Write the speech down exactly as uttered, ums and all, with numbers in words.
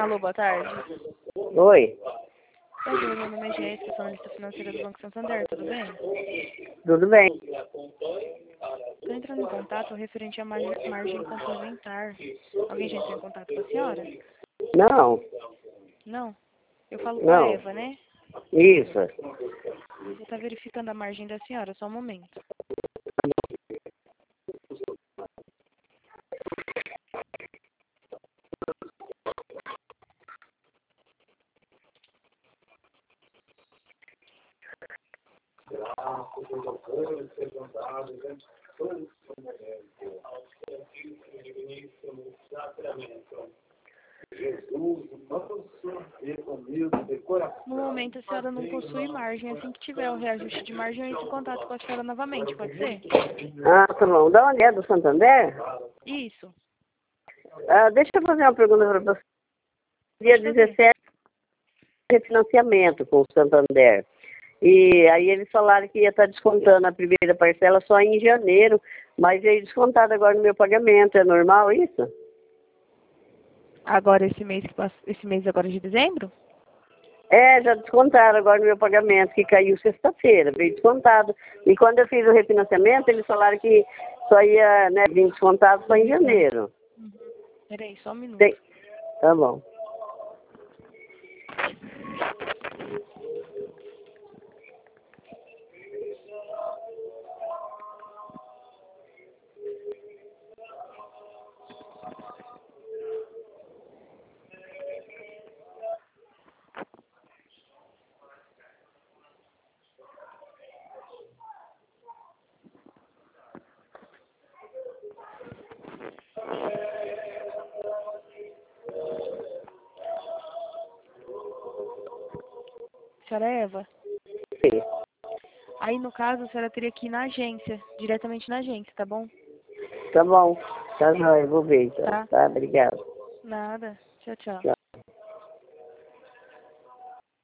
Alô, boa tarde. Oi, Oi, meu nome é Jéssica, sou analista financeira do Banco Santander, tudo bem? tudo bem? Estou entrando em contato referente à mar- margem complementar. Alguém já entrou em contato com a senhora? Não, Não? Eu falo com a não, Eva, né? isso. Vou estar verificando a margem da senhora, só um momento. No momento, a senhora não possui margem. Assim que tiver o reajuste de margem, eu entro em contato com a senhora novamente, pode ser? Ah, tá bom. Da onde é? Do Santander? Isso. Ah, deixa eu fazer uma pergunta para você. Dia Pode fazer. dezessete, refinanciamento com o Santander. E aí eles falaram que ia estar descontando a primeira parcela só em janeiro, mas veio descontado agora no meu pagamento. É normal isso? Agora, esse mês, que passa- esse mês agora de dezembro? É, já descontaram agora no meu pagamento, que caiu sexta-feira, veio descontado. E quando eu fiz o refinanciamento, eles falaram que só ia, né, vir descontado só em janeiro. Peraí, só um minuto. Tem... Tá bom. Senhora Eva? Sim. Aí, no caso, a senhora teria que ir na agência, diretamente na agência, tá bom? Tá bom. Tá jóia, vou ver então. Tá. Tá, obrigado. Nada. Tchau, tchau. Tchau.